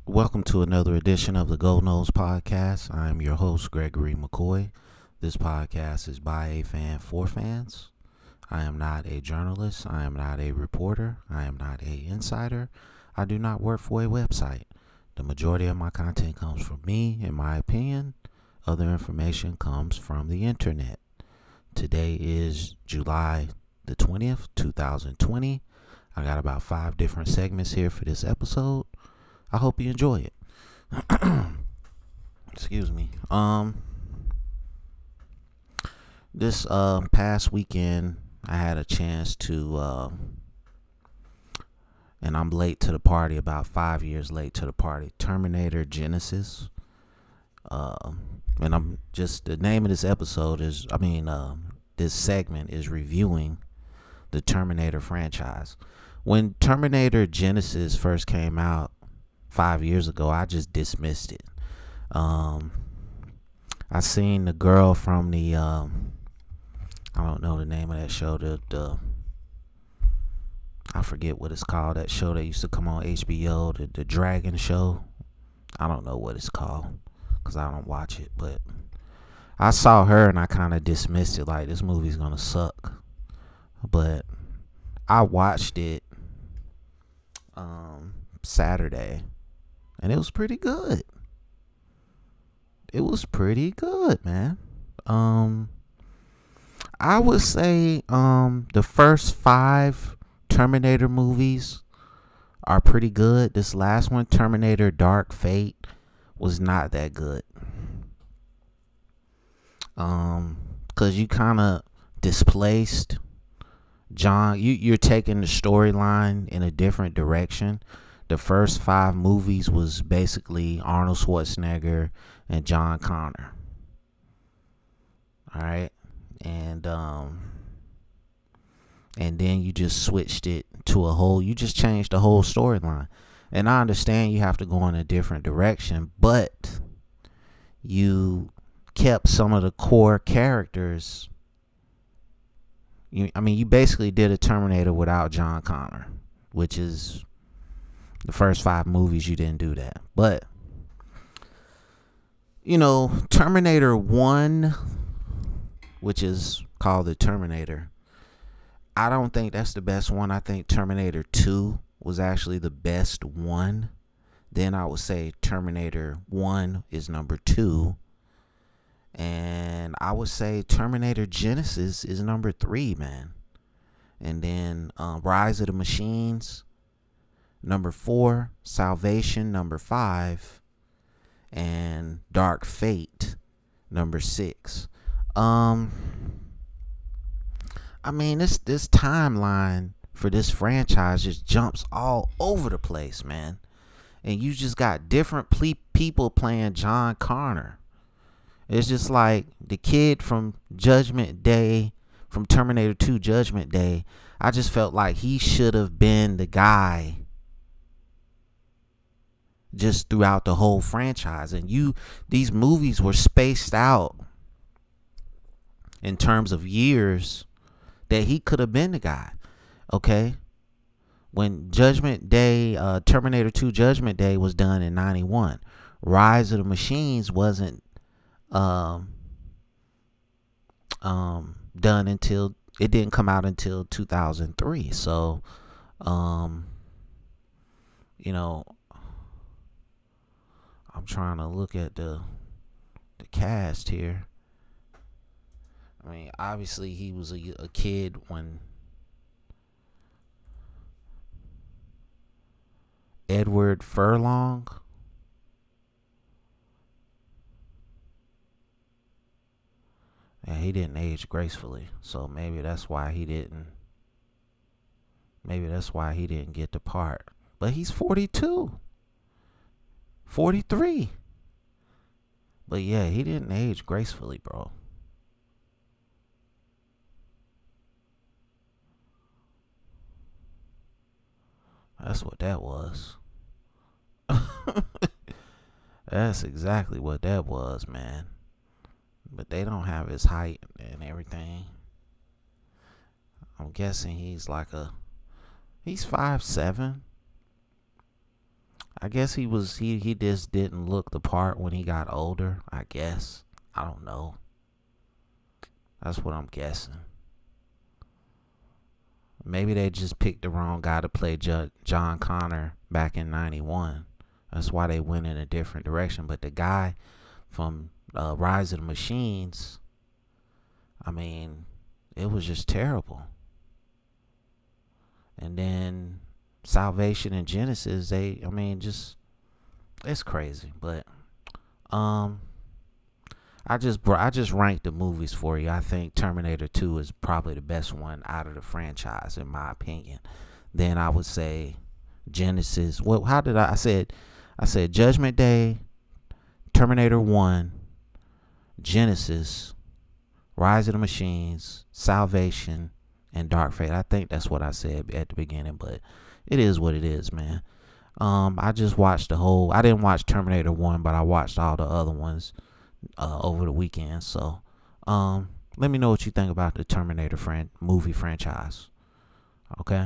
Welcome to another edition of the Go Nose Podcast. I am your host, Gregory McCoy. This podcast is by a fan for fans. I am not a journalist. I am not a reporter. I am not a insider. I do not work for a website. The majority of my content comes from me, in my opinion. Other information comes from the internet. Today is July the 20th, 2020. I got about 5 different segments here for this episode. I hope you enjoy it. Excuse me. This past weekend, I had a chance to, and I'm late to the party, about 5 years late to the party. Terminator Genesis. And I'm just, the name of this episode is, this segment is reviewing the Terminator franchise. When Terminator Genesis first came out 5 years ago, I just dismissed it. I seen the girl from the I don't know the name of that show, the I forget what it's called, that show that used to come on HBO, the Dragon Show. I don't know what it's called because I don't watch it, but I saw her and I kind of dismissed it, like this movie's gonna suck. But I watched it Saturday, and it was pretty good. It was pretty good, man. I would say the first 5 Terminator movies are pretty good. This last one, Terminator Dark Fate, was not that good. Cause you kind of displaced John. You're taking the storyline in a different direction. The first 5 movies was basically Arnold Schwarzenegger and John Connor. All right, and then you just switched it to a whole. You just changed the whole storyline. And I understand you have to go in a different direction, but you kept some of the core characters. You basically did a Terminator without John Connor, which is the first 5 movies. You didn't do that. But Terminator 1, which is called the Terminator, I don't think that's the best one. I think Terminator 2 was actually the best one. Then I would say Terminator 1 is number 2. And I would say Terminator Genesis is number 3, man. And then Rise of the Machines, number 4. Salvation, number 5. And Dark Fate, number 6. This timeline for this franchise just jumps all over the place, man. And you just got different people playing John Connor. It's just like the kid from Judgment Day, from Terminator 2 Judgment Day. I just felt like he should have been the guy just throughout the whole franchise. And these movies were spaced out in terms of years that he could have been the guy. Okay? When Judgment Day, Terminator 2 Judgment Day was done in 91. Rise of the Machines wasn't done until, it didn't come out until 2003. So I'm trying to look at the cast here. Obviously he was a kid when Edward Furlong. And he didn't age gracefully, so maybe that's why he didn't. Maybe that's why he didn't get the part. But he's 42, 43. But yeah, he didn't age gracefully, bro. That's what that was. That's exactly what that was, man. But they don't have his height and everything. I'm guessing he's 5'7". I guess he just didn't look the part when he got older, I guess. I don't know. That's what I'm guessing. Maybe they just picked the wrong guy to play John Connor back in 91. That's why they went in a different direction. But the guy from Rise of the Machines, I mean, it was just terrible. And then Salvation and Genesis, it's crazy. But I just ranked the movies for you. I think Terminator 2 is probably the best one out of the franchise, in my opinion. Then I would say Genesis. Well, how did I said Judgment Day, Terminator 1, Genesis, Rise of the Machines, Salvation, and Dark Fate. I think that's what I said at the beginning, but it is what it is, man. I just watched I didn't watch Terminator 1, but I watched all the other ones over the weekend. So let me know what you think about the Terminator movie franchise. Okay.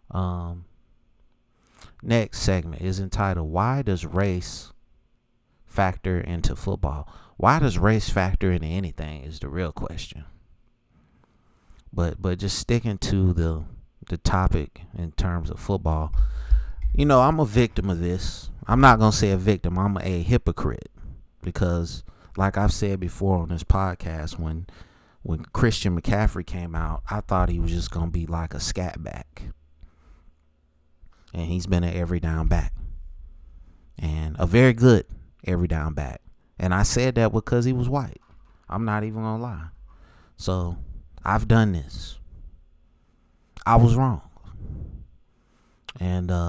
Next segment is entitled, Why Does Race Factor into Football? Why does race factor into anything is the real question. But just sticking to the topic in terms of football, I'm a victim of this. I'm not going to say a victim. I'm a hypocrite because, like I've said before on this podcast, when Christian McCaffrey came out, I thought he was just going to be like a scat back. And he's been an every down back. And a very good every down back. And I said that because he was white. I'm not even going to lie. So I've done this. I was wrong. And,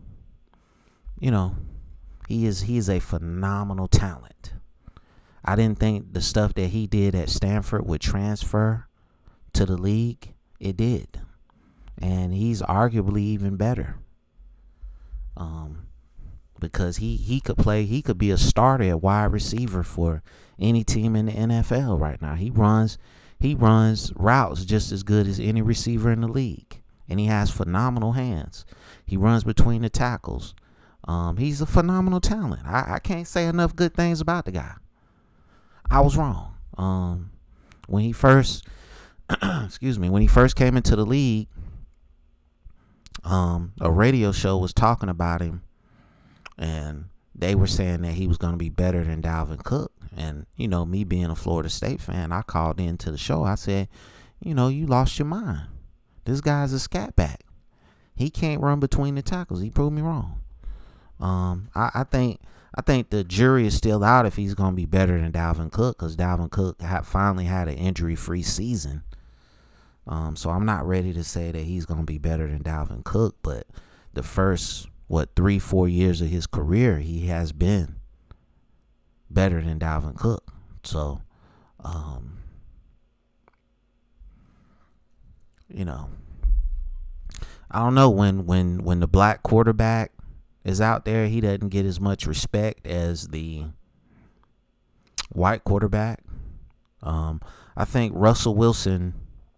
he is a phenomenal talent. I didn't think the stuff that he did at Stanford would transfer to the league. It did. And he's arguably even better. Because he could be a starter at wide receiver for any team in the NFL right now. He runs routes just as good as any receiver in the league. And he has phenomenal hands. He runs between the tackles. He's a phenomenal talent. I can't say enough good things about the guy. I was wrong. When he first came into the league, a radio show was talking about him, and they were saying that he was going to be better than Dalvin Cook. And, me being a Florida State fan, I called into the show. I said, you lost your mind. This guy's a scat back. He can't run between the tackles. He proved me wrong. I think the jury is still out if he's going to be better than Dalvin Cook, because Dalvin Cook finally had an injury-free season. So I'm not ready to say that he's going to be better than Dalvin Cook, but the first 3-4 years of his career, he has been better than Dalvin Cook. So, I don't know, when the black quarterback is out there, he doesn't get as much respect as the white quarterback. I think Russell Wilson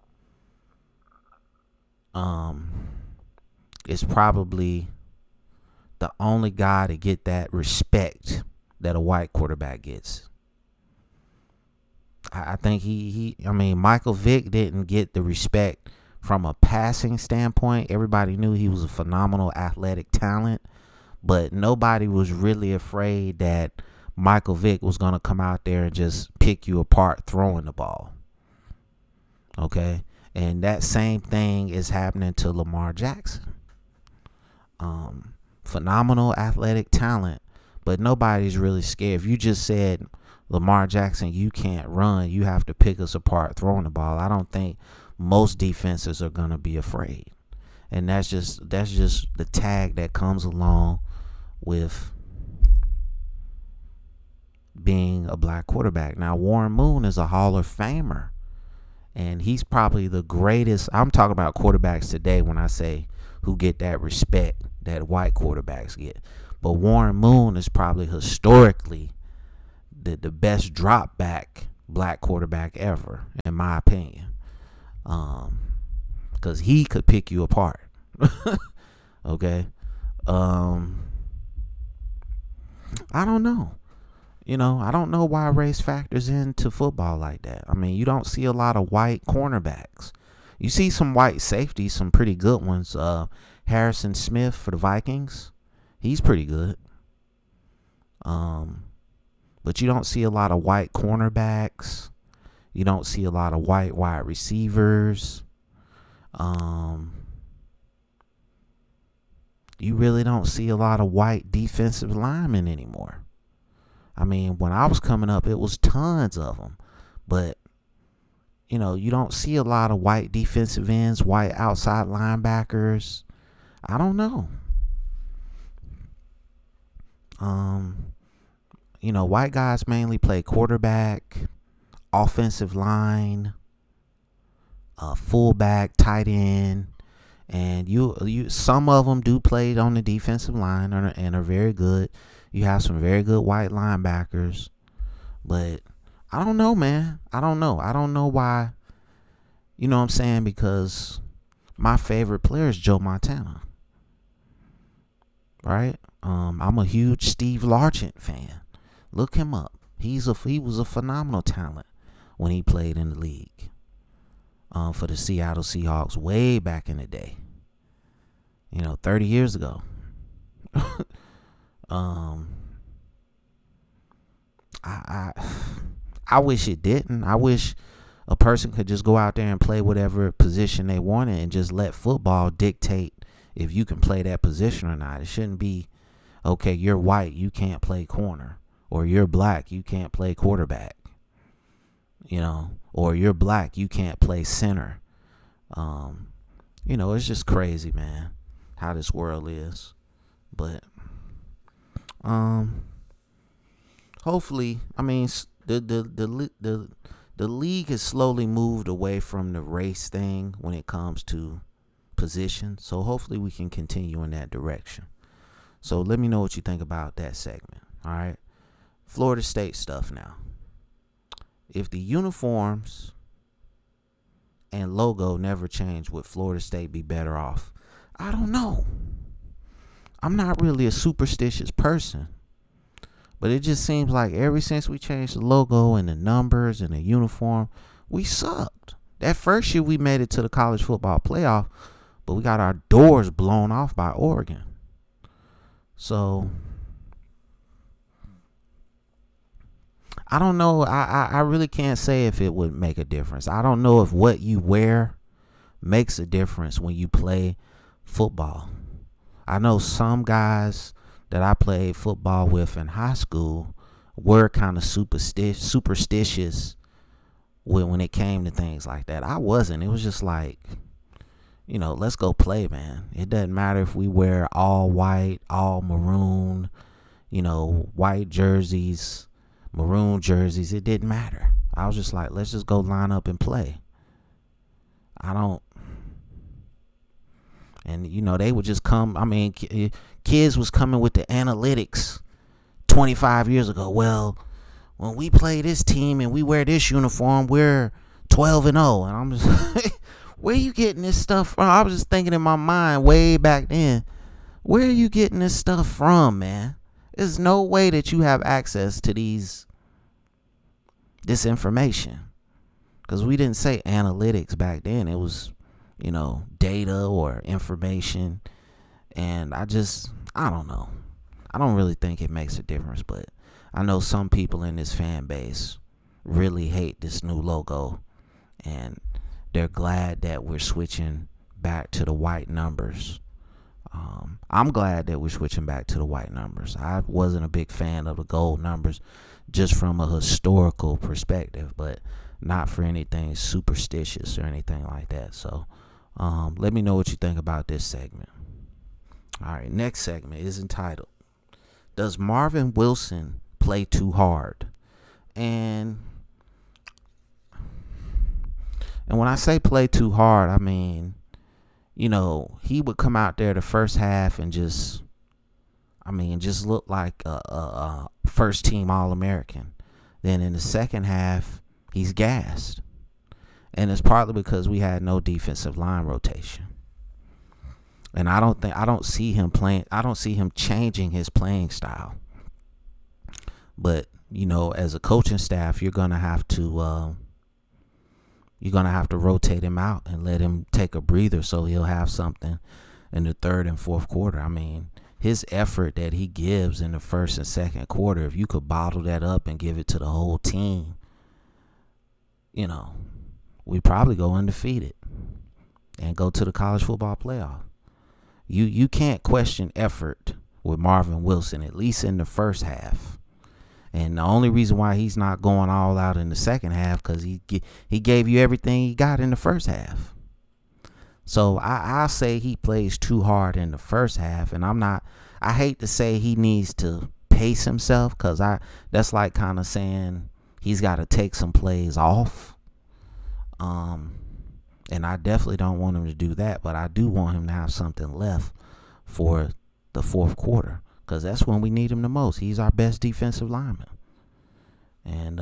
is probably the only guy to get that respect that a white quarterback gets. I think Michael Vick didn't get the respect from a passing standpoint. Everybody knew he was a phenomenal athletic talent, but nobody was really afraid that Michael Vick was going to come out there and just pick you apart throwing the ball. Okay? And that same thing is happening to Lamar Jackson. Phenomenal athletic talent, but nobody's really scared. If you just said, Lamar Jackson, you can't run, you have to pick us apart throwing the ball, I don't think most defenses are going to be afraid. And that's just the tag that comes along with being a black quarterback. Now, Warren Moon is a Hall of Famer, and he's probably the greatest. I'm talking about quarterbacks today when I say who get that respect that white quarterbacks get. But Warren Moon is probably historically the best drop back black quarterback ever, in my opinion. Because he could pick you apart. Okay. I don't know. I don't know why race factors into football like that. I mean, you don't see a lot of white cornerbacks. You see some white safeties, some pretty good ones. Harrison Smith for the Vikings, he's pretty good. But you don't see a lot of white cornerbacks. You don't see a lot of white wide receivers. You really don't see a lot of white defensive linemen anymore. I mean, when I was coming up, it was tons of them. But, you don't see a lot of white defensive ends, white outside linebackers. I don't know. White guys mainly play quarterback, offensive line, fullback, tight end. And you some of them do play on the defensive line and are very good. You have some very good white linebackers. But I don't know, man. I don't know. I don't know why. You know what I'm saying? Because my favorite player is Joe Montana. Right? I'm a huge Steve Largent fan. Look him up. He was a phenomenal talent when he played in the league. For the Seattle Seahawks way back in the day. 30 years ago. I wish it didn't. I wish a person could just go out there and play whatever position they wanted and just let football dictate if you can play that position or not. It shouldn't be, okay, you're white, you can't play corner, or you're black, you can't play quarterback, or you're black, you can't play center. It's just crazy, man, how this world is. But hopefully, I mean, the league has slowly moved away from the race thing when it comes to position. So hopefully we can continue in that direction. So let me know what you think about that segment. All right. Florida State stuff now. If the uniforms and logo never change, would Florida State be better off? I don't know. I'm not really a superstitious person. But it just seems like ever since we changed the logo and the numbers and the uniform, we sucked. That first year we made it to the college football playoff, but we got our doors blown off by Oregon. So I don't know. I really can't say if it would make a difference. I don't know if what you wear makes a difference when you play football. I know some guys that I played football with in high school were kind of superstitious when it came to things like that. I wasn't. It was just like, let's go play, man. It doesn't matter if we wear all white, all maroon, white jerseys, maroon jerseys. It didn't matter. I was just like, let's just go line up and play. And, they would just come. I mean, kids was coming with the analytics 25 years ago. Well, when we play this team and we wear this uniform, we're 12-0. And I'm just like, where are you getting this stuff from? I was just thinking in my mind way back then, where are you getting this stuff from, man? There's no way that you have access to this information. Because we didn't say analytics back then. It was, data or information. And I don't know. I don't really think it makes a difference, but I know some people in this fan base really hate this new logo, and they're glad that we're switching back to the white numbers. I'm glad that we're switching back to the white numbers. I wasn't a big fan of the gold numbers just from a historical perspective, but not for anything superstitious or anything like that. So let me know what you think about this segment. All right, next segment is entitled, Does Marvin Wilson Play Too Hard? And when I say play too hard, I mean, he would come out there the first half and just look like a first team All-American. Then in the second half, he's gassed. And it's partly because we had no defensive line rotation. And I don't see him changing his playing style. But as a coaching staff, you're gonna have to rotate him out and let him take a breather so he'll have something in the third and fourth quarter. I mean, his effort that he gives in the first and second quarter, if you could bottle that up and give it to the whole team, we probably go undefeated and go to the college football playoff. You can't question effort with Marvin Wilson, at least in the first half. And the only reason why he's not going all out in the second half, because he gave you everything he got in the first half. So I say he plays too hard in the first half, and I hate to say he needs to pace himself, because that's like kind of saying he's got to take some plays off. And I definitely don't want him to do that, but I do want him to have something left for the fourth quarter, because that's when we need him the most. He's our best defensive lineman. And,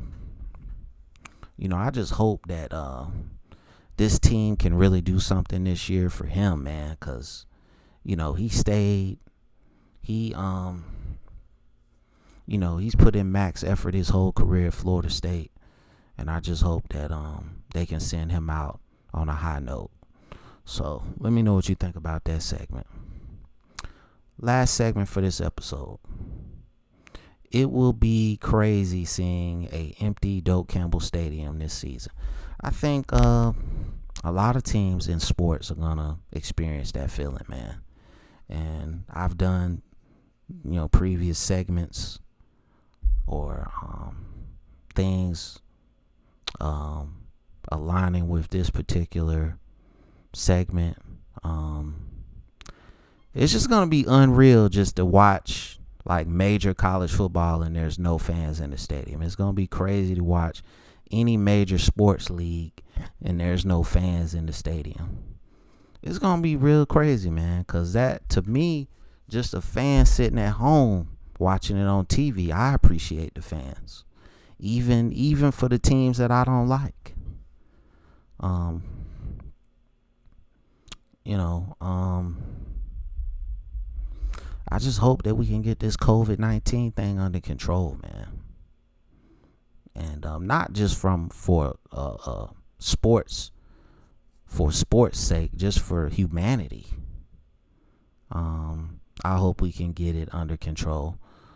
I just hope that this team can really do something this year for him, man, because, he stayed. He's put in max effort his whole career at Florida State. And I just hope that they can send him out on a high note. So let me know what you think about that segment. Last segment for this episode. It will be crazy seeing a empty Doak Campbell Stadium this season. I think a lot of teams in sports are gonna experience that feeling, man. And I've done, previous segments or things aligning with this particular segment. It's just gonna be unreal just to watch like major college football and there's no fans in the stadium. It's gonna be crazy to watch any major sports league and there's no fans in the stadium. It's gonna be real crazy, man, because that, to me, just a fan sitting at home watching it on TV, I appreciate the fans, even for the teams that I don't like. I just hope that we can get this COVID-19 thing under control, man. And not just for sports sake, just for humanity. I hope we can get it under control.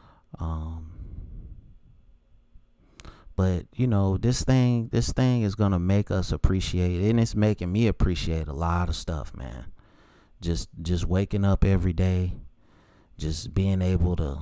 But this thing is gonna make us appreciate, and it's making me appreciate a lot of stuff, man. Just waking up every day, just being able to,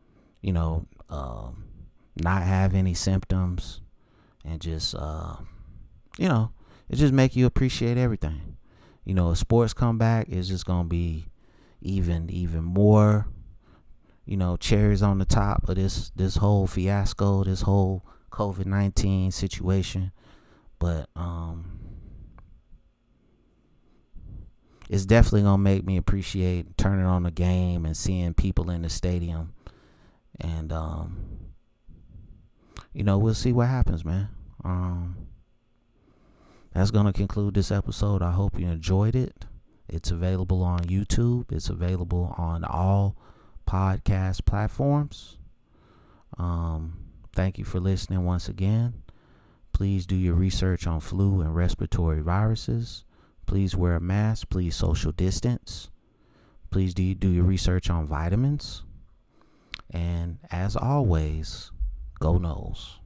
not have any symptoms, and just, it just make you appreciate everything. If sports come back, it's just gonna be even more, cherries on the top of this whole fiasco, this whole COVID-19 situation. But it's definitely gonna make me appreciate turning on the game and seeing people in the stadium. And we'll see what happens, man. That's gonna conclude this episode. I hope you enjoyed it. It's available on YouTube. It's available on all podcast platforms. Thank you for listening once again. Please do your research on flu and respiratory viruses. Please wear a mask. Please social distance. Please do your research on vitamins. And as always, go Noles.